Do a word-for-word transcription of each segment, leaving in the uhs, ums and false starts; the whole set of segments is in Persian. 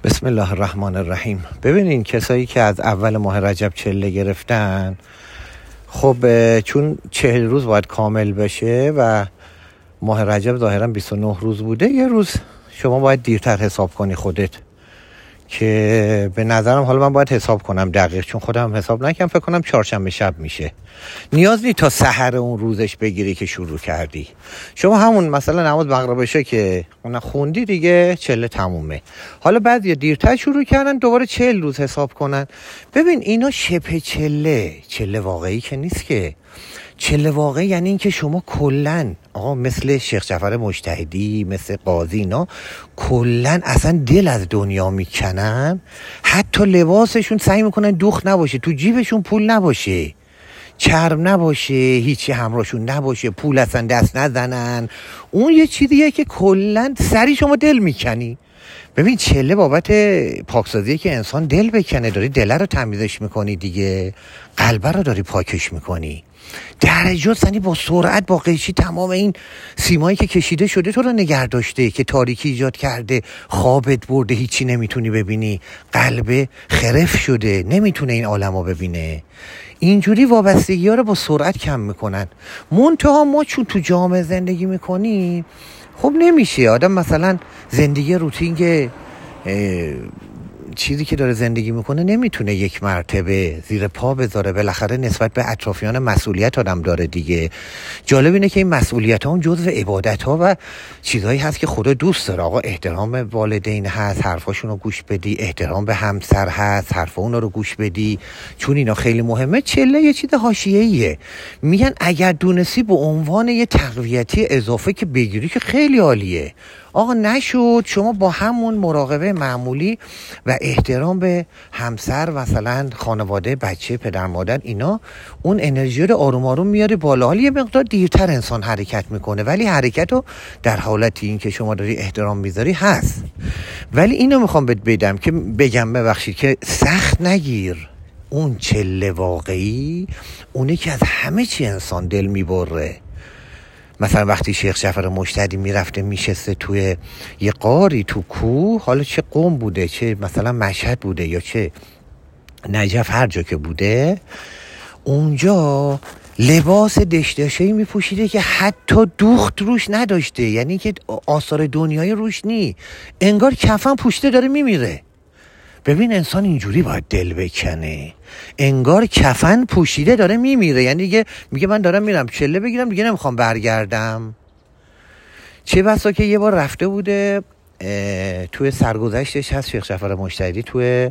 بسم الله الرحمن الرحیم. ببینین کسایی که از اول ماه رجب چله گرفتن، خب چون چهل روز باید کامل بشه و ماه رجب ظاهرا بیست و نه روز بوده، یه روز شما باید دیرتر حساب کنی خودت، که به نظرم حالا من باید حساب کنم دقیق، چون خودم حساب نکنم، فکر کنم چهارشنبه شب میشه. نیاز نیست تا سحر اون روزش بگیری که شروع کردی. شما همون مثلا نماز مغرب بشه که اون خوندی دیگه چله تمومه. حالا بعضی دیرتر شروع کردن دوباره چهل روز حساب کنن. ببین اینا شبه چله چله واقعی که نیست که. چله واقعی یعنی این که شما کلن آقا مثل شیخ جعفر مجتهدی، مثل قاضی، اینا کلن اصلا دل از دنیا میکنن، حتی لباسشون سعی میکنن دوخت نباشه، تو جیبشون پول نباشه، چرم نباشه، هیچی همراهشون نباشه، پول اصلا دست نزنن. اون یه چیزیه که کلن سری شما دل میکنی. ببین چله بابت پاکسازیه که انسان دل بکنه، داری دل رو تمیزش میکنی دیگه، قلب رو داری پاکش میکنی. درجات سنی با سرعت با قیچی تمام این سیمایی که کشیده شده تو رو نگه داشته، که تاریکی ایجاد کرده، خوابت برده، هیچی نمیتونی ببینی، قلب خرف شده نمیتونه این عالمو ببینه. اینجوری وابستگی ها رو با سرعت کم میکنن. منتها ما چون تو جامعه زندگی میکنیم، خب نمیشه آدم مثلا زندگی روتین که چیزی که داره زندگی میکنه نمیتونه یک مرتبه زیر پا بذاره. بالاخره نسبت به اطرافیان مسئولیت آدم داره دیگه. جالب اینه که این مسئولیت ها اون جزو عبادت ها و چیزهایی هست که خدا دوست داره. آقا احترام والدین هست، حرفاشون رو گوش بدی، احترام به همسر هست، حرف اونا رو گوش بدی، چون اینا خیلی مهمه. چله یه چیز حاشیه‌ایه. میگن اگر دونستی به عنوان یه تقویتی اضافه که بگیری که خیلی عالیه. آقا نشد شما با همون مراقبه معمولی و احترام به همسر، مثلا خانواده، بچه، پدر، مادر، اینا اون انرژی رو آروم آروم میاره بالا. حالا یه مقدار دیرتر انسان حرکت میکنه، ولی حرکت رو در حالتی این که شما داری احترام میذاری هست. ولی اینو میخوام بهت بدم که بگم ببخشید که سخت نگیر. اون چله واقعی اونه که از همه چی انسان دل میبره. مثلا وقتی شیخ جعفر مجتهدی میرفته میشسته توی یه غاری تو کوه، حالا چه قم بوده، چه مثلا مشهد بوده یا چه نجف، هر جا که بوده، اونجا لباس دشداشه‌ای میپوشیده که حتی دوخت روش نداشته، یعنی که آثار دنیای روش نی، انگار کفن پوشته داره میمیره. ببین انسان اینجوری باید دل بکنه، انگار کفن پوشیده داره میمیره، یعنی دیگه میگه من دارم میرم چله بگیرم دیگه نمیخوام برگردم. چه بسا که یه بار رفته بوده توی سرگذشتش هست شیخ جعفر مجتهدی توی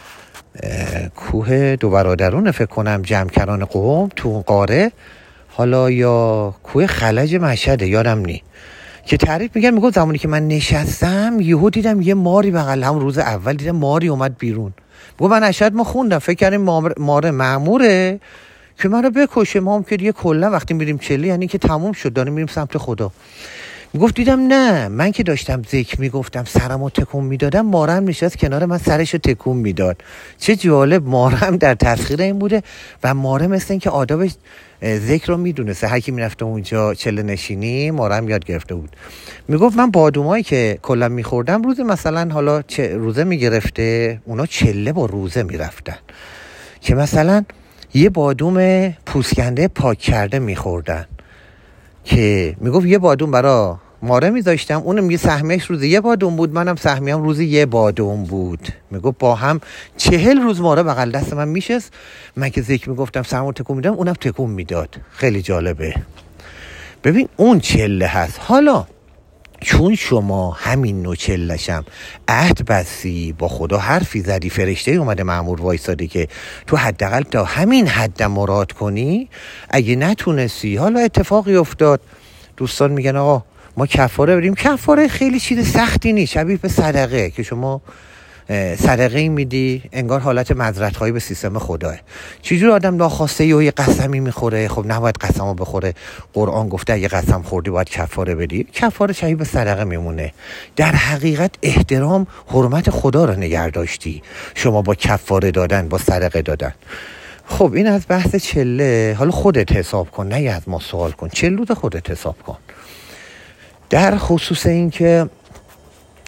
کوه دو برادرون فکر کنم جمکران قم تو اون قاره، حالا یا کوه خلج مشهده یادم نی، که تعریف میگن میگه زمانی که من نشستم یهو دیدم یه ماری بغل، هم روز اول دیدم ماری اومد بیرون. میگه من اشهد ما خوندم فکر کردیم ماره مأموره که منو بکشه، ما هم که دیگه کلا وقتی میریم چله یعنی که تموم شد داریم میریم سمت خدا. میگفت دیدم نه، من که داشتم ذکر میگفتم سرمو تکون میدادم، مارم نشست کنار من سرشو تکون میداد. چه جالب، مارم در تسخیر این بوده و ماره مثل این که آداب ذکر رو میدونسته. هر کی میرفته اونجا چله نشینی مارم یاد گرفته بود. میگفت من بادومایی که کلا میخوردم روز مثلا حالا چه روزه میگرفته، اونا چله با روزه میرفتن که مثلا یه بادوم پوسکنده پاک کرده میخوردن، که میگفت یه بادوم برا ماره میذاشتم، اونم یه سهمیش روزی یه بادوم بود، منم سهمیم روزی یه بادوم بود. میگفت با هم چهل روز ماره بغل دست من میشست، من که ذکر میگفتم سرمو تکون میدم اونم تکون میداد. خیلی جالبه. ببین اون چله هست. حالا چون شما همین نوع چلشم عهد بستی با خدا، حرفی زدی، فرشته اومده مأمور وایساده که تو حداقل تا همین حد مراد کنی، اگه نتونستی، حالا اتفاقی افتاد، دوستان میگن آقا ما کفاره بریم، کفاره خیلی چیز سختی نیست، شبیه به صدقه که شما صدقه ای میدی، انگار حالت مذرت خواهی به سیستم خداه. چجور آدم ناخواسته یه قسمی میخوره؟ خب نباید قسمو بخوره، قرآن گفته اگه قسم خوردی باید کفاره بدی. کفاره شبیه به صدقه میمونه. در حقیقت احترام حرمت خدا رو نگه داشتی شما با کفاره دادن، با صدقه دادن. خب این از بحث چله. حالا خودت حساب کن، نه از ما سوال کن، چلو خودت حساب کن. در خصوص این که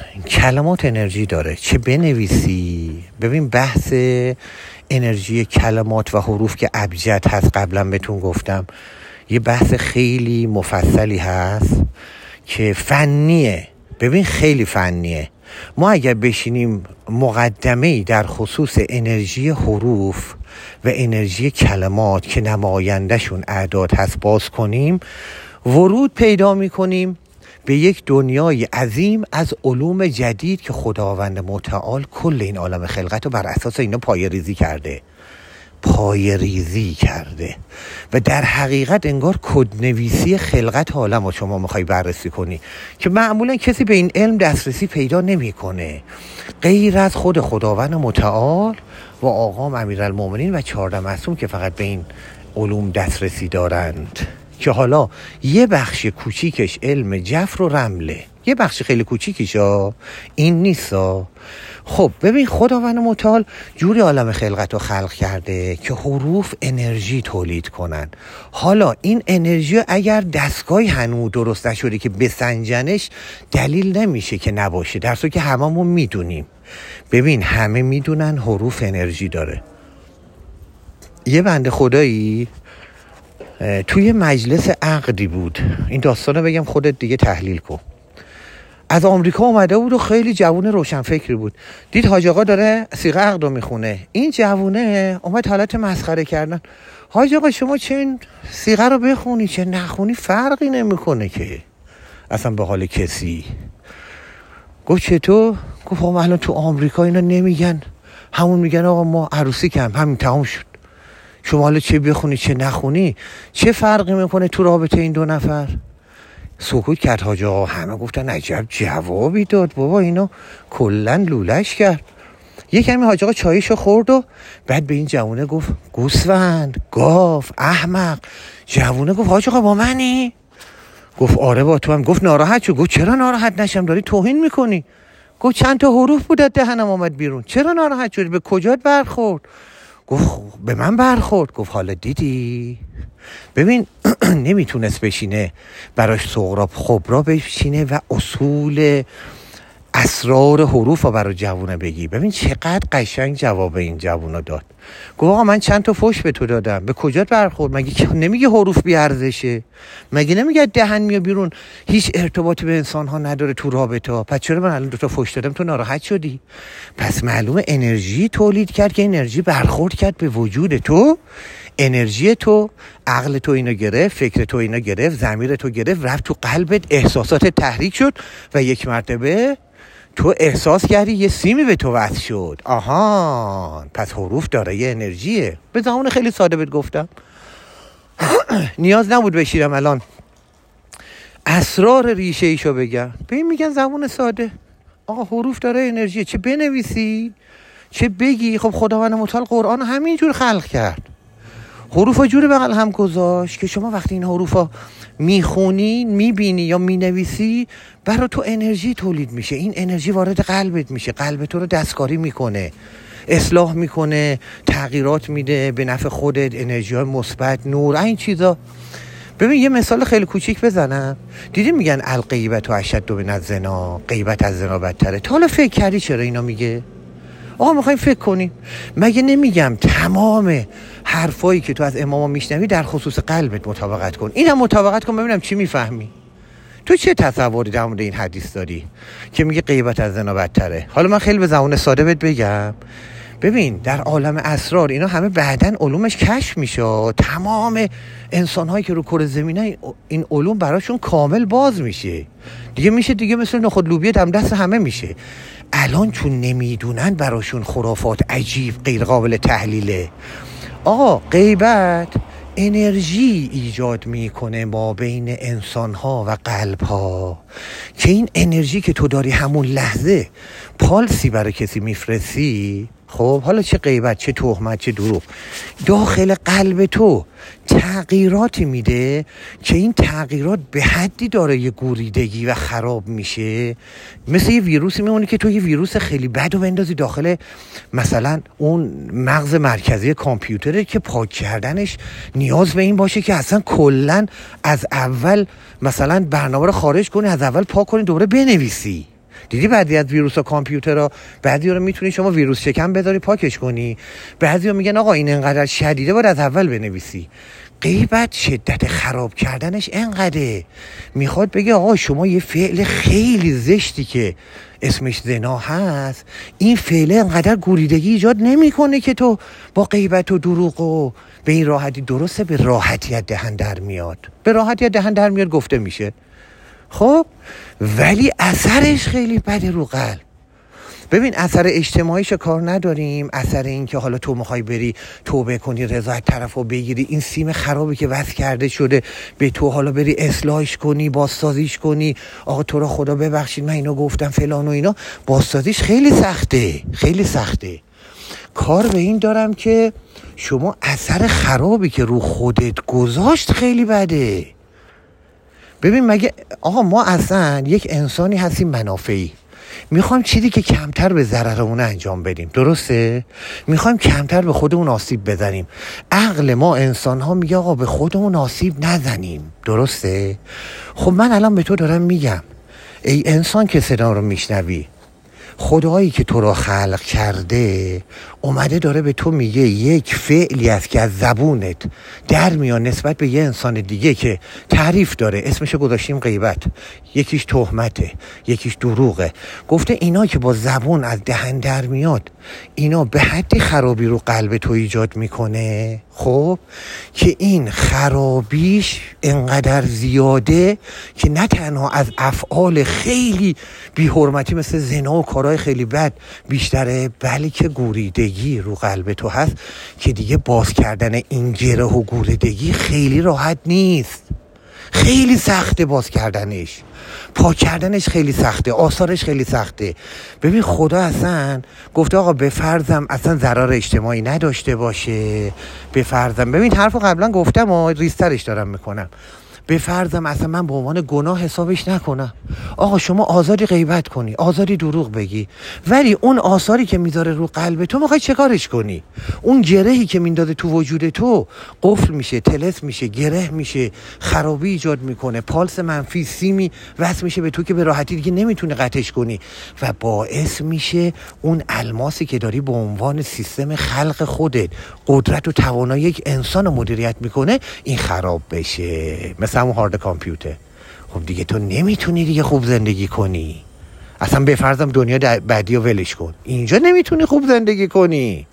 کلمات انرژی داره، چه بنویسی. ببین بحث انرژی کلمات و حروف که ابجد هست، قبلا بهتون گفتم یه بحث خیلی مفصلی هست که فنیه. ببین خیلی فنیه. ما اگر بشینیم مقدمه‌ای در خصوص انرژی حروف و انرژی کلمات که نمایندشون اعداد هست باز کنیم، ورود پیدا میکنیم به یک دنیای عظیم از علوم جدید که خداوند متعال کل این عالم خلقت رو بر اساس اینا پایه ریزی کرده پایه ریزی کرده و در حقیقت انگار کدنویسی خلقت عالم رو شما میخوای بررسی کنی که معمولا کسی به این علم دسترسی پیدا نمیکنه غیر از خود خداوند متعال و آقام امیرالمومنین و چهارده معصوم که فقط به این علوم دسترسی دارند، که حالا یه بخش کوچیکش علم جفر و رمله، یه بخش خیلی کوچیکش ها این نیستا. خب ببین خداوند متعال جوری عالم خلقت رو خلق کرده که حروف انرژی تولید کنن. حالا این انرژی اگر دستگاهی هنوز درست نشده که بسنجنش، دلیل نمیشه که نباشه، در صورتی که هممون میدونیم. ببین همه میدونن حروف انرژی داره. یه بنده خدایی توی مجلس عقدی بود، این داستانو بگم خودت دیگه تحلیل کن. از آمریکا اومده بود و خیلی جوون روشنفکری بود. دید حاج آقا داره صیغه عقد رو میخونه. این جوونه اومد حالت مسخره کردن. حاج آقا شما چه این صیغه رو بخونی چه نخونی فرقی نمیکنه که اصلا به حال کسی. گفت چطور؟ گفت آقا الان تو آمریکا اینا نمیگن، همون میگن آقا ما عروسی کردیم همین تمام شد. شما حالا چه بخونی چه نخونی چه فرقی میکنه تو رابطه این دو نفر؟ سکوت کرد حاج آقا. همه گفتن عجب جوابی داد بابا، اینو کلن لولش کرد. یک کمی حاج آقا چایشو خورد و بعد به این جوونه گفت گوسفند، گاو، احمق. جوونه گفت حاج آقا با منی؟ گفت آره با تو هم. گفت ناراحت شو. گفت چرا ناراحت نشم، داری توهین میکنی. گفت چند تا حروف بود از دهنم اومد بیرون، چرا ناراحت شدی، به کجات برخورد؟ گفت به من برخورد. گفت حالا دیدی؟ ببین نمیتونست بشینه براش صغرا خبرا بشینه و اصول اسرار حروف رو برای جوونه بگی. ببین چقدر قشنگ جواب این جوونه داد. گفت آقا من چند تا فوش به تو دادم، به کجات برخورد؟ مگه نمیگه حروف بی ارزشه؟ مگه نمیگه دهن میاد بیرون هیچ ارتباطی به انسان ها نداره تو رابطه ها؟ پس چرا من الان دو تا فوش دادم تو ناراحت شدی؟ پس معلومه انرژی تولید کرد که انرژی برخورد کرد به وجود تو، انرژی تو، عقل تو اینو گرفت، فکر تو اینو گرفت، ضمیر تو گرفت، رفت تو قلبت، احساسات تحریک شد و یک مرتبه تو احساس کردی یه سیمی به تو وصل شد. آها پس حروف داره یه انرژیه. به زمان خیلی ساده بهت گفتم. نیاز نبود بشیرم الان اسرار ریشه ایشو بگم. ببین میگن زمان ساده آقا حروف داره انرژیه، چه بنویسی چه بگی. خب خداوند متعال قرآن همینجور خلق کرد، حروفا جوری بغل هم گذاشت که شما وقتی این حروفا میخونی میبینی یا مینویسی برای تو انرژی تولید میشه. این انرژی وارد قلبت میشه، قلب تو رو دستکاری میکنه، اصلاح میکنه، تغییرات میده به نفع خودت، انرژی های مثبت، نور، این چیزا. ببین یه مثال خیلی کوچیک بزنم. دیدی میگن الغیبت و اشد من الزنا، غیبت از زنا بدتره. تا حالا فکر کردی چرا اینا میگه؟ آقا میخوایم فکر کنیم. مگه نمیگم تمام حرفایی که تو از اماما میشنوی در خصوص قلبت مطابقت کن، اینم مطابقت کن ببینم چی میفهمی. تو چه تصوری در مورد این حدیث داری که میگه غیبت از زنا بدتره؟ حالا من خیلی به زبان ساده بهت بگم. ببین در عالم اسرار اینا همه بعدن علومش کشف میشه. تمام انسان هایی که رو کره زمینه این علوم براشون کامل باز میشه دیگه. میشه دیگه مثل نخود لوبیا دم دست همه میشه. الان چون نمیدونن براشون خرافات عجیب غیر قابل تحلیله. آقا غیبت انرژی ایجاد میکنه ما بین انسان ها و قلب ها که این انرژی که تو داری همون لحظه پالسی برای کسی میفرستی. خب حالا چه غیبت چه تهمت چه دروغ داخل قلب تو تغییراتی میده که این تغییرات به حدی داره یه گوریدگی و خراب میشه. مثل یه ویروسی میمونه که تو یه ویروس خیلی بد رو بندازی داخل مثلا اون مغز مرکزی کامپیوتره که پاک کردنش نیاز به این باشه که اصلا کلن از اول مثلا برنامه رو خارج کنی، از اول پاک کنی، دوباره بنویسی. دیدی بعضی از ویروس و کامپیوترها بعضی رو میتونی شما ویروس شکن بذاری پاکش کنی، بعضی رو میگن آقا این انقدر شدیده باید از اول بنویسی. غیبت شدت خراب کردنش انقدره، میخواد بگه آقا شما یه فعل خیلی زشتی که اسمش زنا هست، این فعل انقدر گوریدگی ایجاد نمیکنه که تو با غیبت و دروغ و به این راحتی، درسته به راحتی دهن در میاد، به راحتی دهن در میاد گفته میشه، خب ولی اثرش خیلی بده رو قلب. ببین اثر اجتماعیش کار نداریم، اثر این که حالا تو میخوای بری توبه کنی رضایت طرفو بگیری، این سیم خرابی که وصل کرده شده به تو حالا بری اصلاحش کنی، بازسازیش کنی، آقا تو رو خدا ببخشید من اینو گفتم فلان و اینا، بازسازیش خیلی سخته، خیلی سخته. کار به این دارم که شما اثر خرابی که رو خودت گذاشت خیلی بده. ببین مگه آقا ما اصلا یک انسانی هستیم منافعی، میخوایم چیزی که کمتر به ضررمون انجام بدیم، درسته؟ میخوایم کمتر به خودمون آسیب بزنیم. عقل ما انسان ها میگه آقا به خودمون آسیب نزنیم، درسته؟ خب من الان به تو دارم میگم ای انسان که صدا رو میشنوی، خدایی که تو را خلق کرده اومده داره به تو میگه یک فعلی است که از زبونت در میاد نسبت به یه انسان دیگه که تعریف داره، اسمشو گذاشتیم غیبت، یکیش تهمته، یکیش دروغه. گفته اینا که با زبون از دهن در میاد اینا به حدی خرابی رو قلب تو ایجاد میکنه، خب که این خرابیش انقدر زیاده که نه تنها از افعال خیلی بی حرمتی مثل زنا و کارهای خیلی بد بیشتره، بلکه گوریدگی رو قلب تو هست که دیگه باز کردن این گره و گوریدگی خیلی راحت نیست، خیلی سخته باز کردنش، پاک کردنش خیلی سخته، آثارش خیلی سخته. ببین خدا اصلا گفته آقا به فرضم اصلا ضرر اجتماعی نداشته باشه، به فرضم، ببین حرفو قبلا گفتم و ریسترش دارم میکنم، به فرضم اصلا من به عنوان گناه حسابش نکنم. آقا شما آزادی غیبت کنی، آزادی دروغ بگی، ولی اون آثاری که میذاره رو قلب تو میخوای چه کارش کنی؟ اون گرهی که میندازه تو وجود تو قفل میشه، تلس میشه، گره میشه، خرابی ایجاد میکنه، پالس منفی سیمی وصل میشه به تو که به راحتی دیگه نمیتونی قطعش کنی و باعث میشه اون الماسی که داری به عنوان سیستم خلق خودت قدرت و توانایی یک انسان رو مدیریت میکنه این خراب بشه، مثل همون هارد کامپیوتر. خب دیگه تو نمیتونی دیگه خوب زندگی کنی، اصلا به فرضم دنیا بعدی رو ولش کن، اینجا نمیتونی خوب زندگی کنی.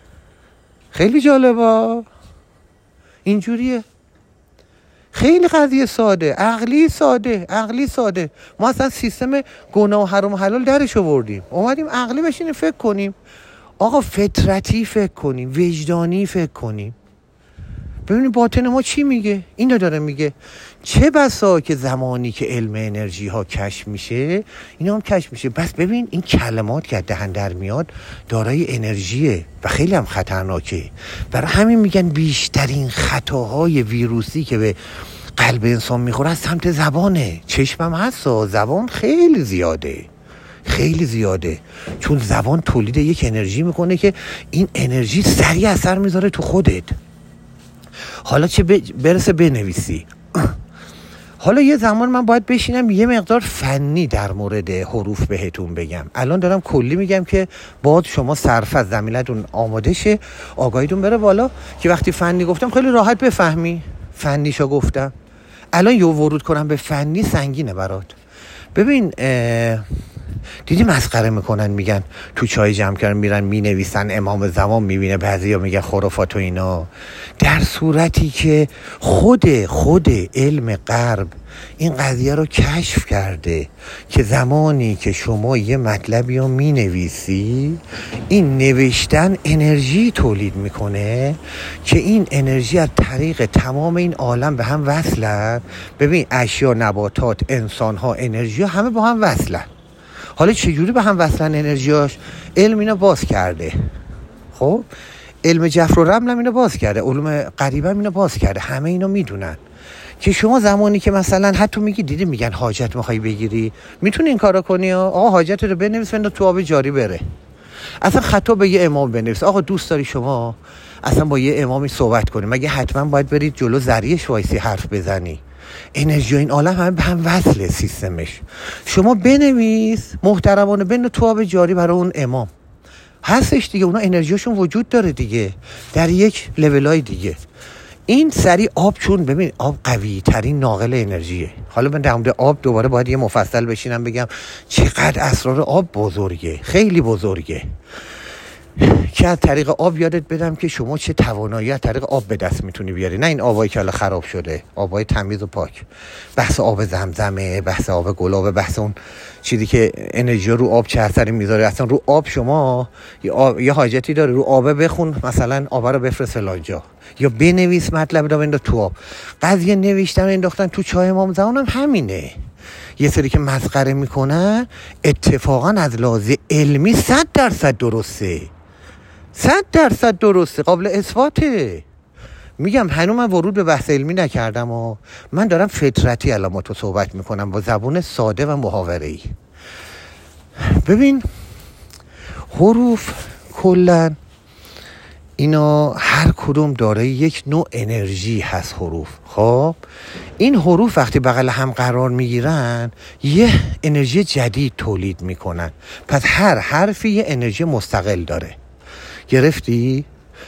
خیلی جالبه، اینجوریه، خیلی قضیه ساده، عقلی ساده، عقلی ساده. ما اصلا سیستم گناه و حرام و حلال درش آوردیم، اومدیم عقلی بشینیم فکر کنیم، آقا فطرتی فکر کنیم، وجدانی فکر کنیم، ببینید باطن ما چی میگه. اینو داره میگه چه بسا که زمانی که علم انرژی ها کشف میشه اینا هم کشف میشه، بس ببین این کلمات که دهن در میاد دارای انرژیه و خیلی هم خطرناکه. برای همین میگن بیشترین خطاهای ویروسی که به قلب انسان میخوره از سمت زبانه. چشمم هست، زبان خیلی زیاده، خیلی زیاده، چون زبان تولید یک انرژی میکنه که این انرژی سریع اثر میذاره تو خودت. حالا چه برسه بنویسی. حالا یه زمان من باید بشینم یه مقدار فنی در مورد حروف بهتون بگم. الان دارم کلی میگم که باید شما صرف از زمینتون آماده شه، آگاهیتون بره بالا که وقتی فنی گفتم خیلی راحت بفهمی. فنیشو گفتم، الان یه ورود کنم به فنی سنگینه برات. ببین دیدی مسخره میکنن، میگن تو چای جمع کردن میرن مینویسن امام زمان میبینه، بعضیا میگن خرافات و اینا، در صورتی که خود خود علم غرب این قضیه رو کشف کرده که زمانی که شما یه مطلبی رو مینویسی این نوشتن انرژی تولید میکنه که این انرژی از طریق تمام این عالم به هم وصلن. ببین اشیا، نباتات، انسانها، انرژی ها همه با هم وصلن. حالا چجوری به هم وصلن انرژیاش؟ علم اینو باز کرده. خب علم جفر و رمل هم اینو باز کرده، علوم غریبه هم اینو باز کرده، همه اینو میدونن که شما زمانی که مثلا حتی میگی دیدی میگن حاجت میخوای بگیری میتونی این کارو کنی، آقا حاجت رو بنویس بنداز تو آب جاری بره. اصلا خطا به یه امام بنویس، آقا دوست داری شما اصلا با یه امامی صحبت کنی، مگه حتما باید برید جلو ذریعش وایسی حرف بزنی؟ انرژی این عالم همه به هم وصله سیستمش. شما بنویس محترمانه بین تو آب جاری برای اون امام هستش دیگه، اونا انرژیشون وجود داره دیگه در یک لولای دیگه. این سری آب، چون ببین آب قوی ترین ناقل انرژیه. حالا من در مورد آب دوباره باید یه مفصل بشینم بگم چقدر اسرار آب بزرگه، خیلی بزرگه، که از طریق آب یادت بدم که شما چه توانایی از طریق آب به دست میتونی بیاری، نه این آبایی که الان خراب شده، آبای تمیز و پاک. بحث آب زمزمه، بحث آب گلابه، بحث اون چیزی که انرژی رو آب چه اثری میذاره. اصلا رو آب شما یه, آب... یه حاجتی داره، رو آبه بخون مثلا آب رو بفرست فلانجا، یا بنویس مطلب رو بنداز تو آب. قضیه نوشتن انداختن تو چای امام زمان هم همینه. یه سری که مسخره میکنن اتفاقا از لحاظ علمی صد درصد درسته، صد درصد درسته، قابل اثباته. میگم هنوز من ورود به بحث علمی نکردم و من دارم فطرتی الان با تو صحبت میکنم با زبون ساده و محاوره‌ای. ببین حروف کلن اینا هر کدوم داره یک نوع انرژی هست. حروف خب این حروف وقتی بغل هم قرار میگیرن یه انرژی جدید تولید میکنن، پس هر حرفی یه انرژی مستقل داره. گرفتی؟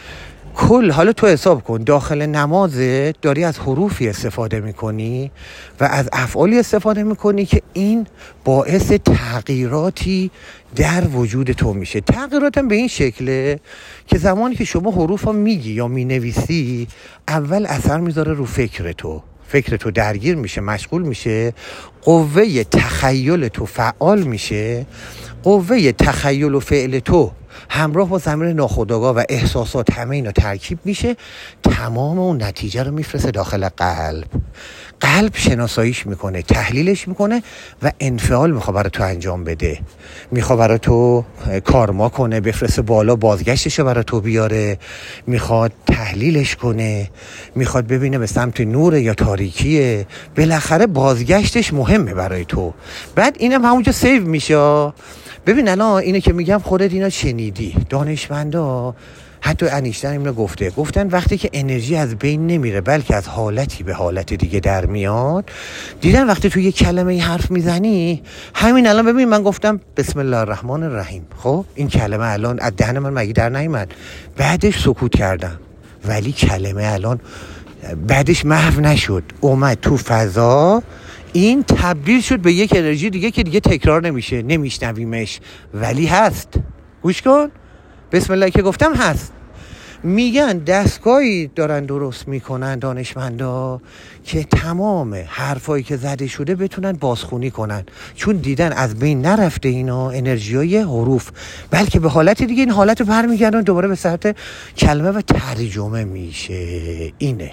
کل حالا تو حساب کن داخل نمازت داری از حروفی استفاده میکنی و از افعالی استفاده میکنی که این باعث تغییراتی در وجود تو میشه. تغییراتم به این شکله که زمانی که شما حروف ها میگی یا مینویسی اول اثر میذاره رو فکر تو، فکر تو درگیر میشه، مشغول میشه، قوه تخیل تو فعال میشه، قوه تخیل و فعل تو همراه با ضمیر ناخودآگاه و احساسات همه اینا ترکیب میشه، تمام اون نتیجه رو میفرسته داخل قلب. قلب شناساییش میکنه، تحلیلش میکنه و انفعال میخواد برای تو انجام بده، میخواد برای تو کارما کنه، بفرسته بالا، بازگشتش رو برای تو بیاره، میخواد تحلیلش کنه، میخواد ببینه به سمت نور یا تاریکیه، بالاخره بازگشتش مهمه برای تو. بعد اینم همونجا سیو میشه. ببین الان اینه که میگم خودت اینا شنیدی، دانشمندا حتی انیشتین اینو گفته، گفتن وقتی که انرژی از بین نمیره بلکه از حالتی به حالت دیگه در میاد، دیدن وقتی تو یه کلمه ای حرف میزنی، همین الان ببین من گفتم بسم الله الرحمن الرحیم، خب این کلمه الان از دهن من مگه در نیامد؟ بعدش سکوت کردم ولی کلمه الان بعدش محو نشد، اومد تو فضا، این تبدیل شد به یک انرژی دیگه که دیگه تکرار نمیشه، نمیشنویمش ولی هست. گوش کن، بسم الله که گفتم هست. میگن دستگاهی دارن درست میکنن دانشمندا که تمام حرفایی که زده شده بتونن بازخونی کنن، چون دیدن از بین نرفته اینا انرژیای حروف، بلکه به حالت دیگه این حالت رو برمیگردن دوباره به سطح کلمه و ترجمه میشه. اینه.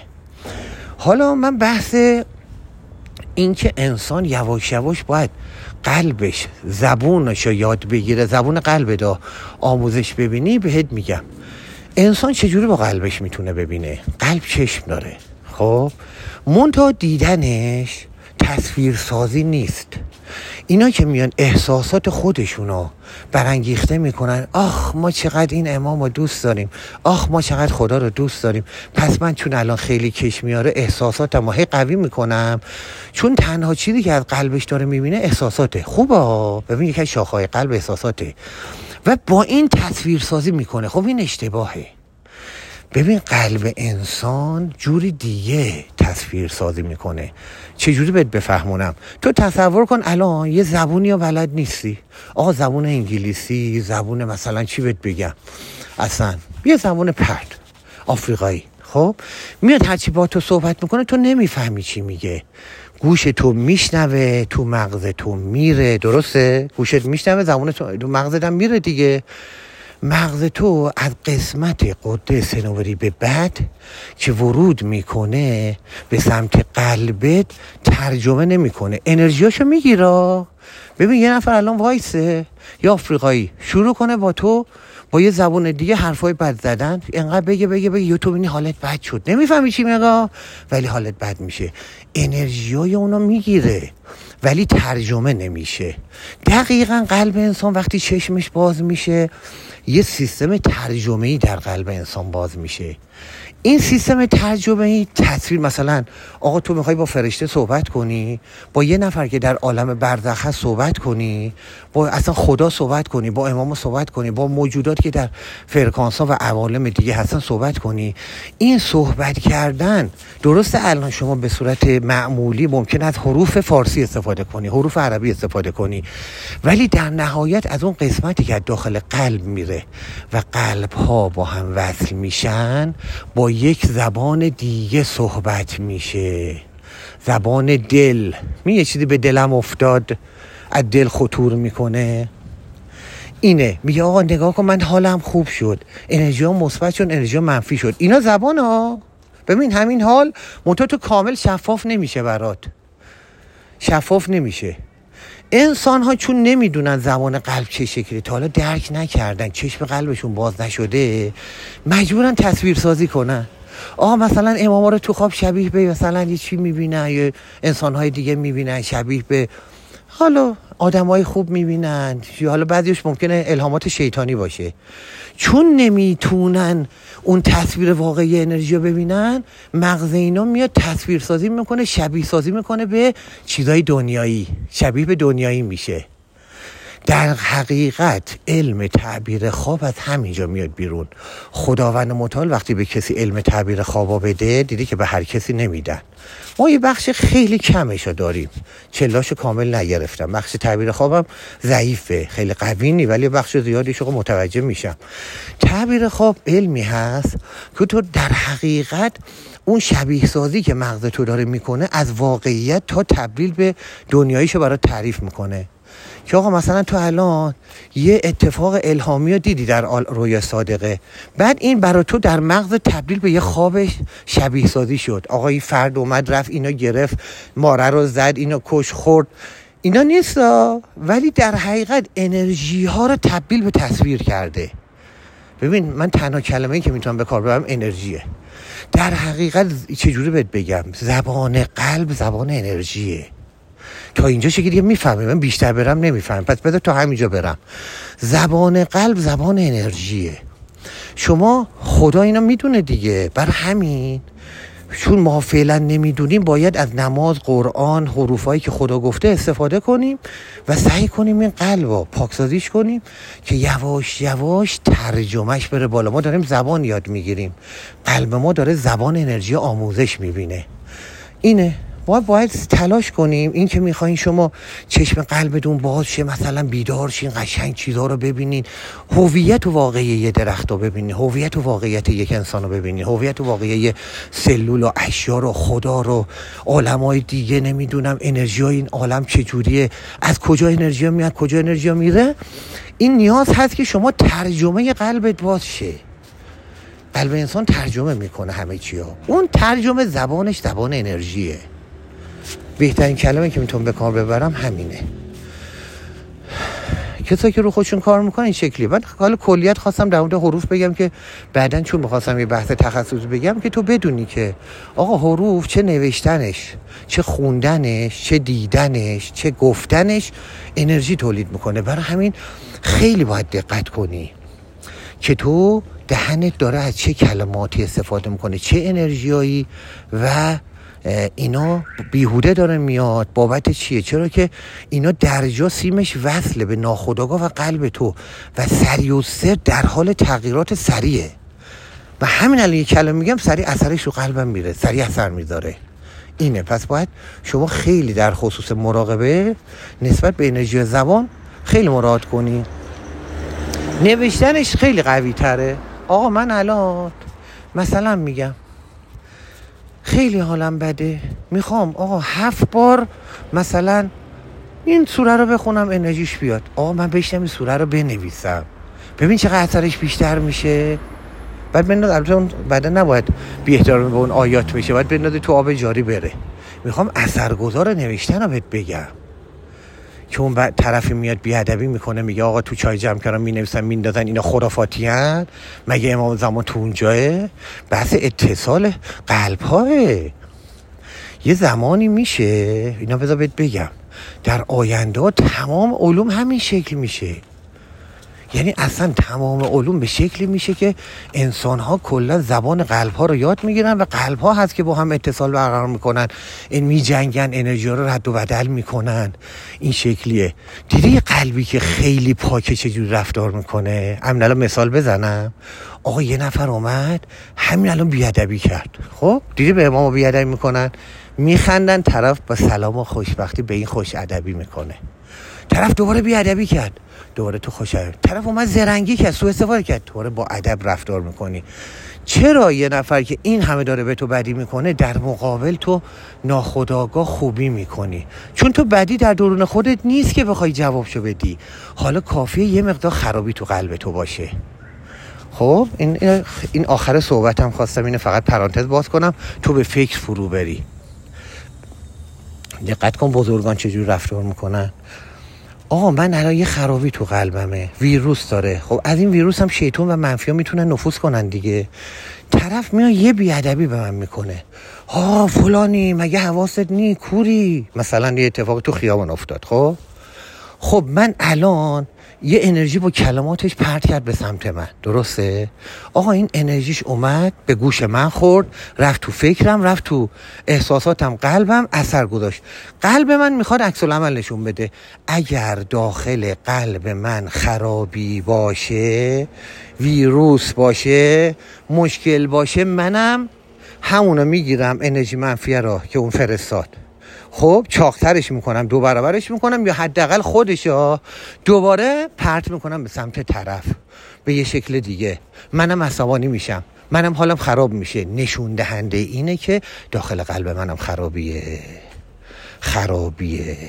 حالا من بحث این که انسان یواش یواش باید قلبش زبونش رو یاد بگیره، زبون قلب دا آموزش ببینی، بهت میگم انسان چجوری با قلبش میتونه ببینه. قلب چشم داره، خب منتها دیدنش تصویر سازی نیست. اینا که میان احساسات خودشونو برانگیخته میکنن، آخ ما چقدر این امام رو دوست داریم، آخ ما چقدر خدا رو دوست داریم، پس من چون الان خیلی کش میاره احساساتم رو هی قوی میکنم، چون تنها چیزی که از قلبش داره میبینه احساساته. خوبه، ببین یکی از شاخه‌های قلب احساساته و با این تصویر سازی میکنه. خب این اشتباهه. ببین قلب انسان جوری دیگه تصویر سازی میکنه. چجوری بهت بفهمونم؟ تو تصور کن الان یه زبونی رو بلد نیستی، آقا زبون انگلیسی، زبون مثلا چی بهت بگم، اصلا یه زبون پرت آفریقایی، خب میاد هرچی با تو صحبت میکنه تو نمیفهمی چی میگه، گوش تو میشنوه، تو مغز تو میره، درسته؟ گوشت میشنوه، زبون تو مغزت هم میره دیگه. مغز تو از قسمت غده سنوری به بعد که ورود میکنه به سمت قلبت ترجمه نمیکنه، انرژیاشو میگیره، ببین یه نفر الان وایسه یا آفریقایی شروع کنه با تو با یه زبون دیگه حرفای بد زدن، انقدر بگه بگه بگه تو ببینی حالت بد شد، نمیفهمی چی میگه ولی حالت بد میشه، انرژیای اونو میگیره ولی ترجمه نمیشه. دقیقاً قلب انسان وقتی چشمش باز میشه یه سیستم ترجمه‌ای در قلب انسان باز میشه. این سیستم ترجمه‌ای تصویر، مثلا آقا تو میخوای با فرشته صحبت کنی، با یه نفر که در عالم برزخ هست صحبت کنی، با اصلا خدا صحبت کنی، با امام صحبت کنی، با موجوداتی که در فرکانس‌ها و عوالم دیگه هستن صحبت کنی. این صحبت کردن درسته الان شما به صورت معمولی ممکن است حروف فارسی استفاده کنی، حروف عربی استفاده کنی، ولی در نهایت از اون قسمتی که داخل قلب میره و قلب ها با هم وصل میشن با یک زبان دیگه صحبت میشه، زبان دل. می یه چیزی به دلم افتاد از دل خطور میکنه، اینه میگه آقا نگاه کن من حالم خوب شد، انرژی ها مثبت شد، انرژی ها منفی شد. اینا زبان ها، ببین همین حال منتها تو کامل شفاف نمیشه برات، شفاف نمیشه. انسان ها چون نمیدونن زبان قلب چه شکلی، تا حالا درک نکردن، چشم قلبشون باز نشده، مجبورن تصویر سازی کنن. آها مثلا اماما رو تو خواب شبیه به مثلا یه چی میبینن، یا انسان های دیگه میبینن شبیه به حالا آدم های خوب میبینن، یا حالا بعضیش ممکنه الهامات شیطانی باشه. چون نمیتونن اون تصویر واقعی انرژی رو ببینن، مغز اینا میاد تصویر سازی میکنه، شبیه سازی میکنه به چیزای دنیایی، شبیه به دنیایی میشه. در حقیقت علم تعبیر خواب از همینجا میاد بیرون. خداوند متعال وقتی به کسی علم تعبیر خوابا بده، دیدی که به هر کسی نمیدن. ما یه بخش خیلی کمشو داریم، چلاشو کامل نگرفتم، بخش تعبیر خوابم ضعیفه، خیلی قوی نی، ولی بخش زیادیشو متوجه میشم. تعبیر خواب علمی هست که تو در حقیقت اون شبیه سازی که مغز تو داره میکنه از واقعیت تا تبدیل به دنیاییشو برات تعریف میکنه. که آقا مثلا تو الان یه اتفاق الهامی رو دیدی در رویا صادقه، بعد این برای تو در مغز تبدیل به یه خواب شبیه سازی شد. آقا این فرد اومد رفت اینو گرفت، ماره رو زد، اینو کش خورد، اینا نیستا، ولی در حقیقت انرژی ها رو تبدیل به تصویر کرده. ببین من تنها کلمه‌ای که میتونم به کار ببرم انرژیه. در حقیقت چجوری بهت بگم، زبان قلب زبان انرژیه. تا اینجا که دیگه میفهمم، من بیشتر برم نمیفهمم، پس بذار تا همینجا برم. زبان قلب زبان انرژیه. شما خدا اینا میدونه دیگه، بر همین چون ما فعلا نمیدونیم باید از نماز، قرآن، حروفایی که خدا گفته استفاده کنیم و سعی کنیم این قلبو پاکسازیش کنیم که یواش یواش ترجمهش بره بالا. ما داریم زبان یاد میگیریم، قلب ما داره زبان انرژی آموزش میبینه. اینه ما باید تلاش کنیم. این که میخواین شما چشم قلبتون باز شه، مثلا بیدار شین، قشنگ چیزا رو ببینین، هویت و واقعی یه درخت رو ببینین، هویت و واقعیت یک انسان رو ببینین، هویت و واقعی سلول و اشیا رو، خدا رو، عالمای دیگه، نمیدونم انرژی های این عالم چجوریه، از کجا انرژی ها میاد، کجا انرژی ها میره. این نیاز هست که شما ترجمه قلبت باز شه. قلب انسان ترجمه میکنه همه چی ها. اون ترجمه زبانش زبان انرژیه. بهترین کلمه که میتونم به کار ببرم همینه. کسایی که رو خودشون کار میکنن این شکلی. بعد حالا کلیت خواستم در مورد حروف بگم که بعدن چون میخواستم یه بحث تخصصی بگم که تو بدونی که آقا حروف چه نوشتنش، چه خوندنش، چه دیدنش، چه گفتنش انرژی تولید میکنه. برای همین خیلی باید دقت کنی که تو دهنت داره از چه کلماتی استفاده میکنه، چه انرژیایی، و اینا بیهوده داره میاد بابت چیه؟ چرا که اینا درجا سیمش وصله به ناخودآگاه و قلب تو و سریع و سر در حال تغییرات سریعه و همین الان یک کلمه میگم سریع اثرش رو قلبم میره، سریع اثر میذاره. اینه. پس باید شما خیلی در خصوص مراقبه نسبت به انرژی زبان خیلی مراعات کنی. نوشتنش خیلی قوی تره. آقا من الان مثلا میگم خیلی حالم بده، میخوام آقا هفت بار مثلا این سوره رو بخونم انرژیش بیاد. آقا من بشنم این سوره رو بنویسم، ببین چقدر اثرش بیشتر میشه. بعد بنداز، البته اون بعدا نباید بی احترامی به اون آیات بشه، باید بندازی تو آب جاری بره. میخوام اثرگذار نوشتن رو بهت بگم. که اون طرفی میاد بیادبی میکنه میگه آقا تو چای جمکران مینویسن میندازن اینا خرافاتی هن، مگه امام زمان تو اونجاه؟ بحث اتصال قلب های یه زمانی میشه اینا، بذار بهت بگم در آینده تمام علوم همین شکل میشه. یعنی اصلا تمام علوم به شکلی میشه که انسان‌ها کلا زبان قلب‌ها رو یاد میگیرن و قلب‌ها هست که با هم اتصال برقرار میکنن، این میجنگن، انرژی رو رد و بدل میکنن. این شکلیه. دیدی قلبی که خیلی پاکه چجوری رفتار میکنه؟ همین الان مثال بزنم، آقا یه نفر اومد همین الان بیادبی کرد، خب دیدی به امام بیادبی میکنن، میخندن، طرف با سلام و خوشبختی به این خوش ادبی میکنه. طرف دوباره بیادبی کرد، دوباره تو خوشحال. طرف اومد زرنگی کرد، سوء استفاده کرد، دوباره با ادب رفتار میکنی. چرا یه نفر که این همه داره به تو بدی میکنه در مقابل تو ناخودآگاه خوبی میکنی؟ چون تو بدی در درون خودت نیست که بخوای جوابشو بدی، حالا کافیه یه مقدار خرابی تو قلب تو باشه. خب این این آخر صحبتم خواستم اینه، فقط پرانتز باز کنم تو به فکر فرو بری. دقت کن بزرگان چجور رفتار میکنن. آقا من الان یه خرابی تو قلبمه، ویروس داره، خب از این ویروس هم شیطان و منفی ها میتونن نفوذ کنن دیگه. طرف میاد یه بیادبی به من میکنه، ها فلانی مگه حواست نی کوری، مثلا یه اتفاق تو خیابان افتاد. خب خب من الان یه انرژی با کلماتش پرت کرد به سمت من، درسته؟ آقا این انرژیش اومد به گوش من خورد، رفت تو فکرم، رفت تو احساساتم، قلبم اثر گذاشت. قلب من میخواد عکس العمل نشون بده. اگر داخل قلب من خرابی باشه، ویروس باشه، مشکل باشه، منم همونو میگیرم انرژی منفیه را که اون فرستاد، خب چاقترش میکنم، دو برابرش میکنم، یا حداقل خودشو دوباره پرت میکنم به سمت طرف به یه شکل دیگه. منم عصبانی میشم، منم حالم خراب میشه. نشون دهنده اینه که داخل قلب منم خرابیه. خرابیه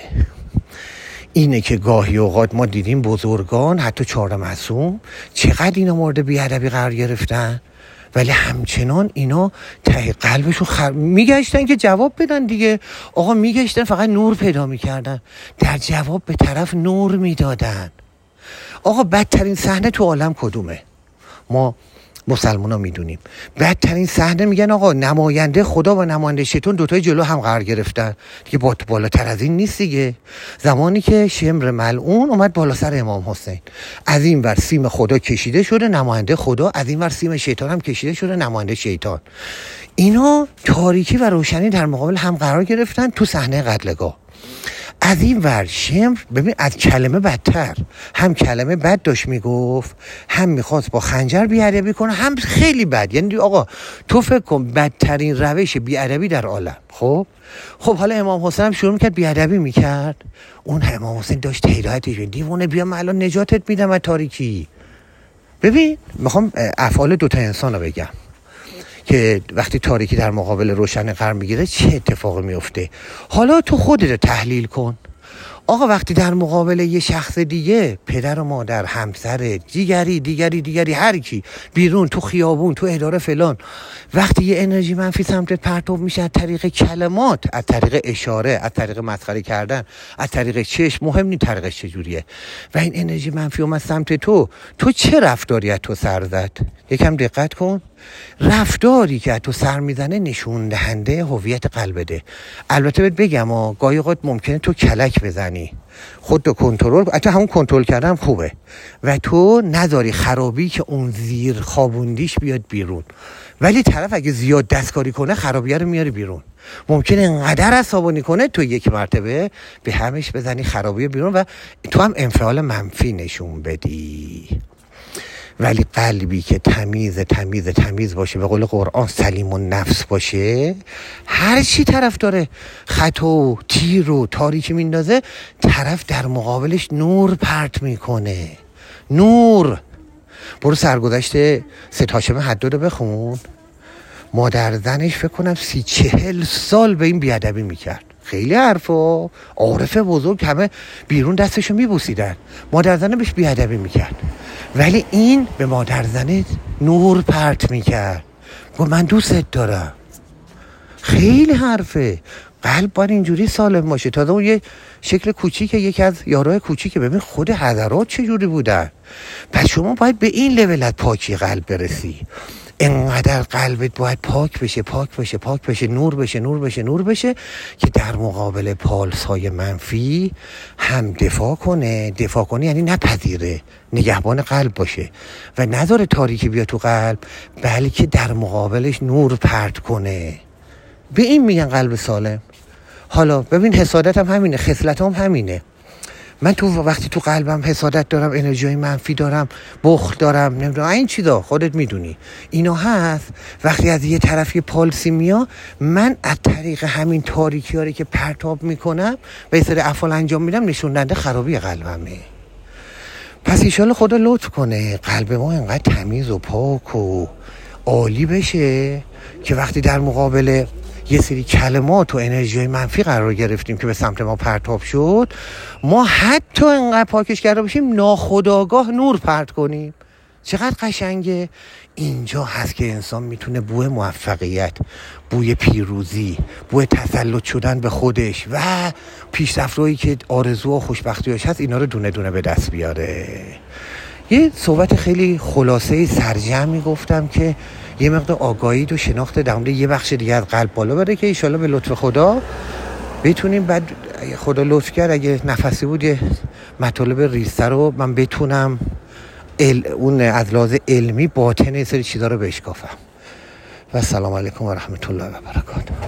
اینه که گاهی اوقات ما دیدیم بزرگان، حتی چهار معصوم، چقدر اینا مورد بیادبی قرار گرفتن، ولی همچنان اینا ته قلبشون خر... میگشتن که جواب بدن دیگه. آقا میگشتن فقط نور پیدا میکردن، در جواب به طرف نور میدادن. آقا بدترین صحنه تو عالم کدومه؟ ما مسلمان ها میدونیم بدترین صحنه، میگن آقا نماینده خدا و نماینده شیطان دوتای جلو هم قرار گرفتن دیگه، با بالاتر از این نیست دیگه. زمانی که شمر ملعون اومد بالا سر امام حسین، از این ور سیم خدا کشیده شده نماینده خدا، از این ور سیم شیطان هم کشیده شده نماینده شیطان. اینا تاریکی و روشنی در مقابل هم قرار گرفتن تو صحنه قتلگاه. از این ور شمر ببین از کلمه بدتر، هم کلمه بد داشت میگفت، هم میخواست با خنجر بیادبی کنه، هم خیلی بد. یعنی آقا تو فکر کن بدترین روش بیادبی در عالم. خب خب حالا امام حسین هم شروع میکرد بیادبی میکرد. اون امام حسین داشت هدایتش، دیوونه بیا من الان نجاتت میدم از تاریکی. ببین میخوام افعال دوتا انسان رو بگم که وقتی تاریکی در مقابل روشن قرار میگیره چه اتفاقی میفته. حالا تو خودت تحلیل کن. آقا وقتی در مقابل یه شخص دیگه، پدر و مادر، همسر، دیگری دیگری دیگری هر کی، بیرون تو خیابون تو اداره فلان، وقتی یه انرژی منفی سمتت پرتاب میشه از طریق کلمات، از طریق اشاره، از طریق مسخره کردن، از طریق چشم، مهم نیست طریقش چجوریه، و این انرژی منفی اومد سمت تو، تو چه رفتاری از تو سر زد؟ یکم دقت کن. رفتاری که تو سر میزنه نشون دهنده هویت قلبته. البته بهت بگم ها گاهی اوقات ممکنه تو کلک بزنی، خودتو کنترل، حتی همون کنترل کردن خوبه، و تو نذاری خرابی که اون زیر خوابوندیش بیاد بیرون. ولی طرف اگه زیاد دستکاری کنه خرابیه رو میاره بیرون. ممکنه انقدر عصبانی کنه تو یک مرتبه به همش بزنی خرابی بیرون و تو هم انفعال منفی نشون بدی. ولی قلبی که تمیز تمیز تمیز باشه، به قول قرآن سلیم النفس باشه، هر چی طرف داره خط و تیر و تاریکی میندازه، طرف در مقابلش نور پرت میکنه. نور. برو سرگذشت سید هاشم حداد رو بخون. مادر زنش فکر کنم سی چهل سال به این بیادبی میکرد، خیلی حرفا، عارف بزرگ، همه بیرون دستشو میبوسیدن، مادر زنه بهش بیادبی میکرد، ولی این به مادر زنه نور پرت میکرد، گفت من دوستت دارم. خیلی حرفه. قلب باید اینجوری سالم باشه. تازه اون یه شکل کوچیکه، یکی از یارای کوچیکه. ببین خود حضرات چجوری بودن. پس شما باید به این لول از پاکی قلب برسی. انقدر قلبت باید پاک بشه پاک بشه پاک بشه نور بشه نور بشه نور بشه که در مقابل پالس های منفی هم دفاع کنه. دفاع کنه یعنی نپذیره، نگهبان قلب باشه و نذاره تاریکی بیا تو قلب، بلکه در مقابلش نور پرت کنه. به این میگن قلب سالم. حالا ببین حسادت هم همینه، خصلت هم همینه. من تو وقتی تو قلبم حسادت دارم، انرژی منفی دارم، بخل دارم، نمیدونم این چیزا، خودت میدونی اینا هست. وقتی از یه طرف یه پالسی میاد، من از طریق همین تاریکیاری که پرتاب میکنم و یه سری افعال انجام میدم، نشون دهنده خرابی قلبمه. پس ایشالا خدا لطف کنه قلب ما اینقدر تمیز و پاک و عالی بشه که وقتی در مقابل یه سری کلمات و انرژی منفی قرار گرفتیم که به سمت ما پرتاب شد، ما حتی انقدر پاکش کرده باشیم ناخودآگاه نور پرت کنیم. چقدر قشنگه. اینجا هست که انسان میتونه بوی موفقیت، بوی پیروزی، بوی تسلط شدن به خودش و پیشرفت‌هایی که آرزو و خوشبختیاش هست، اینا رو دونه دونه به دست بیاره. یه صحبت خیلی خلاصه سرجم گفتم که یه مقدار آگاهی و شناخت در مورد یه بخش دیگه از قلب بالا بره که ایشالا به لطف خدا بتونیم بعد خدا لطف کرد اگه نفسی بود یه مطالب ریزتر رو من بتونم ال... اون از لحاظ علمی باطن یه سری چیزا رو بشکافم. و السلام علیکم و رحمت الله و برکاته.